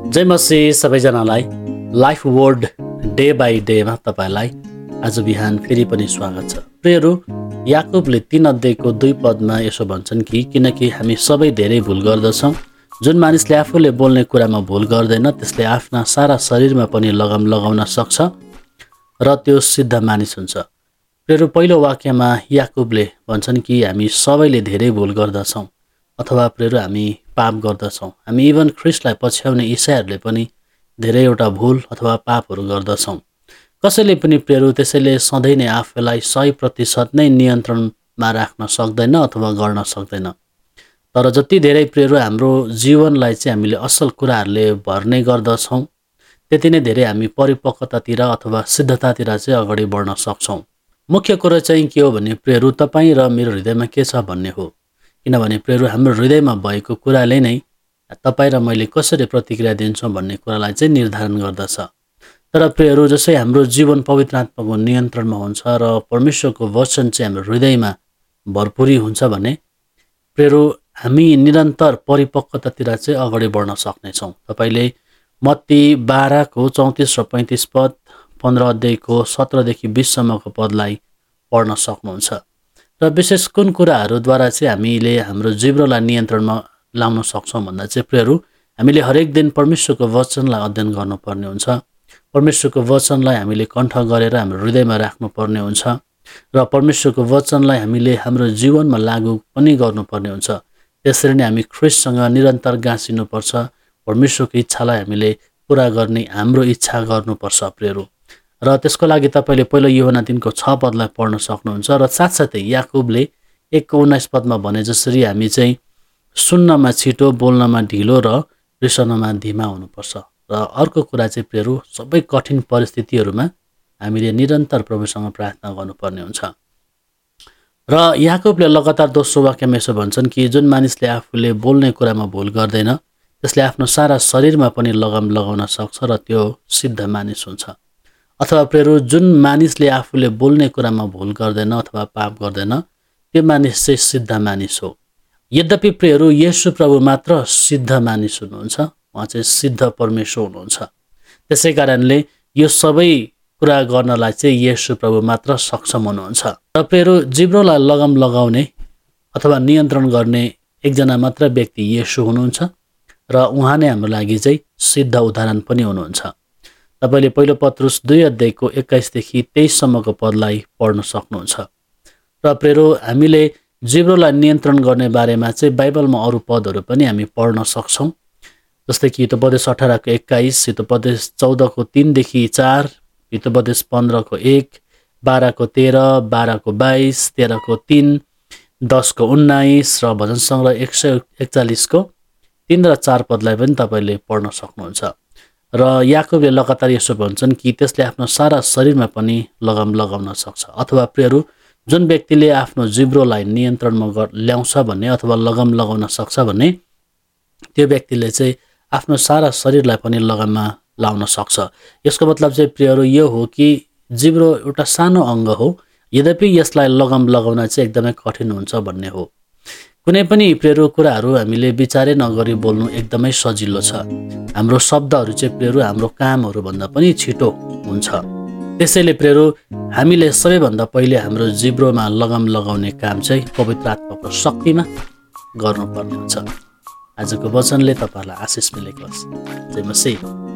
जय मसीह सबैजनालाई life word day by डेमा तपाईँलाई आज बिहान फेरि पनि स्वागत छ। प्रियहरू, याकुबले 3 अध्यायको 2 पदमा यसो भन्छन् कि किनकि हामी सबै धेरै भुल गर्दछौँ। जुन मानिसले आफूले बोल्ने कुरामा भुल गर्दैन त्यसले आफ्ना सारा शरीरमा पनि लगाम लगाउन सक्छ र त्यो सिद्ध मानिस हुन्छ। प्रियहरू, पहिलो वाक्यमा याकुबले भन्छन् कि हामी सबैले धेरै भुल गर्दछौँ अथवा प्रियहरू हामी पाप गर्दछौँ। हामी इभन ख्रिस्टलाई पछ्याउने इसाईहरूले पनि धेरैवटा भुल अथवा पापहरू गर्दछौँ। कसैले पनि प्रियहरू त्यसैले सधैँ नै आफूलाई 100% नै नियन्त्रणमा राख्न सक्दैन अथवा गर्न सक्दैन। तर जति धेरै प्रियहरू हाम्रो जीवनलाई चाहिँ हामीले असल कुराहरूले भर्ने गर्दछौँ त्यति नै धेरै हामी परिपक्वतातिर अथवा सिद्धतातिर चाहिँ अगाडि बढ्न सक्छौँ। मुख्य कुरो चाहिँ के हो भने प्रियहरू तपाईँ र मेरो हृदयमा के छ भन्ने हो। किनभने प्रियहरू हाम्रो हृदयमा भएको कुराले नै तपाईँ र मैले कसरी प्रतिक्रिया दिन्छौँ भन्ने कुरालाई चाहिँ निर्धारण गर्दछ। तर प्रियहरू जसै हाम्रो जीवन पवित्र आत्माको नियन्त्रणमा हुन्छ र परमेश्वरको वचन चाहिँ हाम्रो हृदयमा भरपुरी हुन्छ भने प्रियहरू हामी निरन्तर परिपक्वतातिर चाहिँ अगाडि बढ्न सक्नेछौँ। तपाईँले मत्ती 12 को 34 र 35 पद, 15 अध्यायको 17 देखि 20 सम्मको पदलाई पढ्न सक्नुहुन्छ। र विशेष कुन कुराहरूद्वारा चाहिँ हामीले हाम्रो जिब्रोलाई नियन्त्रणमा लाउन सक्छौँ भन्दा चाहिँ प्रियहरू हामीले हरेक दिन परमेश्वरको वचनलाई अध्ययन गर्नुपर्ने हुन्छ। परमेश्वरको वचनलाई हामीले कण्ठ गरेर हाम्रो हृदयमा राख्नुपर्ने हुन्छ र परमेश्वरको वचनलाई हामीले हाम्रो जीवनमा लागू पनि गर्नुपर्ने हुन्छ। त्यसरी नै हामी ख्रिस्टसँग निरन्तर गाँसिनुपर्छ। परमेश्वरको इच्छालाई हामीले पुरा गर्ने हाम्रो इच्छा गर्नुपर्छ प्रियहरू। र त्यसको लागि तपाईँले पहिलो यूहन्ना 3 को 6 पदलाई पढ्न सक्नुहुन्छ। र साथसाथै याकुबले 1 को 19 पदमा भने जसरी हामी चाहिँ सुन्नमा छिटो, बोल्नमा ढिलो र रिसाउनमा धिमा हुनुपर्छ। र अर्को कुरा चाहिँ प्रियहरू सबै कठिन परिस्थितिहरूमा हामीले निरन्तर प्रभुसँग प्रार्थना गर्नुपर्ने हुन्छ। र याकुबले लगातार दोस्रो वाक्यमा यसो भन्छन् कि जुन मानिसले आफूले बोल्ने कुरामा भुल गर्दैन त्यसले आफ्नो सारा शरीरमा पनि लगाम लगाउन सक्छ र त्यो सिद्ध मानिस हुन्छ। अथवा प्रियहरू जुन मानिसले आफूले बोल्ने कुरामा भुल गर्दैन अथवा पाप गर्दैन त्यो मानिस चाहिँ सिद्ध मानिस हो। यद्यपि प्रियहरू येशू प्रभु मात्र सिद्ध मानिस हुनुहुन्छ, उहाँ चाहिँ सिद्ध परमेश्वर हुनुहुन्छ। त्यसै कारणले यो सबै कुरा गर्नलाई चाहिँ येशू प्रभु मात्र सक्षम हुनुहुन्छ। र प्रियहरू जिब्रोलाई लगाम लगाउने अथवा नियन्त्रण गर्ने एकजना मात्र व्यक्ति येशू हुनुहुन्छ र उहाँ नै हाम्रो लागि चाहिँ सिद्ध उदाहरण पनि हुनुहुन्छ। तपाईँले पहिलो पत्रुस 2 अध्यायको 21 देखि 23 सम्मको पदलाई पढ्न सक्नुहुन्छ। र प्रियहरू हामीले जिब्रोलाई नियन्त्रण गर्ने बारेमा चाहिँ बाइबलमा अरू पदहरू पनि हामी पढ्न सक्छौँ। जस्तै कि हितोपदेश 18 को 21, हितोपदेश 14 को 3 देखि 4, हितोपदेश 15 को 1, 12 को 13, 12 को 22, 13 को 3, 10 को 19 र भजन सङ्ग्रह 141 को 3 र 4 पदलाई पनि तपाईँले पढ्न सक्नुहुन्छ। र याकुबले लगातार यसो भन्छन् कि त्यसले आफ्नो सारा शरीरमा पनि लगाम लगाउन सक्छ। अथवा प्रियहरू जुन व्यक्तिले आफ्नो जिब्रोलाई नियन्त्रणमा ल्याउँछ भन्ने अथवा लगाम लगाउन सक्छ भने त्यो व्यक्तिले चाहिँ आफ्नो सारा शरीरलाई पनि लगाममा लाउन सक्छ। यसको मतलब चाहिँ प्रियहरू यो हो कि जिब्रो एउटा सानो अङ्ग हो, यद्यपि यसलाई लगाम लगाउन चाहिँ एकदमै कठिन हुन्छ भन्ने हो। कुनै पनि प्रियहरू कुराहरू हामीले विचारै नगरी बोल्नु एकदमै सजिलो छ। हाम्रो शब्दहरू चाहिँ प्रियहरू हाम्रो कामहरू भन्दा पनि छिटो हुन्छ। त्यसैले प्रियहरू हामीले सबैभन्दा पहिले हाम्रो जिब्रोमा लगाम लगाउने काम चाहिँ पवित्र आत्माको शक्तिमा गर्नुपर्ने हुन्छ। आजको वचनले तपाईँलाई आशिष मिलेको होस्। जय मसीह।